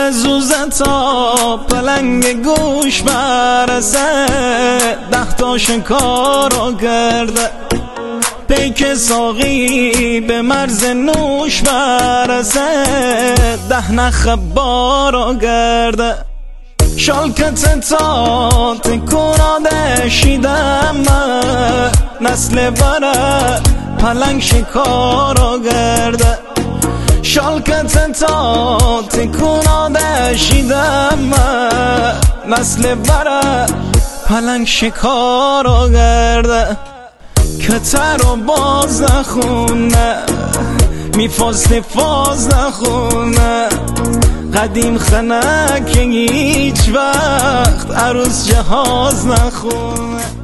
زوزه تا پلنگ گوش برسه 10 تا شکارو کرده پیک ساقی به مرز نوش برسه 10 نخ بارو کرده شالکت تا تکوراده شیدم نسل بره پلنگ شکارو کرده شالکت تا تکوراده شیدم نسل بره پلنگ شکارو کرده کتر رو باز نخونه میفاست فاز نخونه قدیم خنک هیچ وقت عروس جهاز نخونه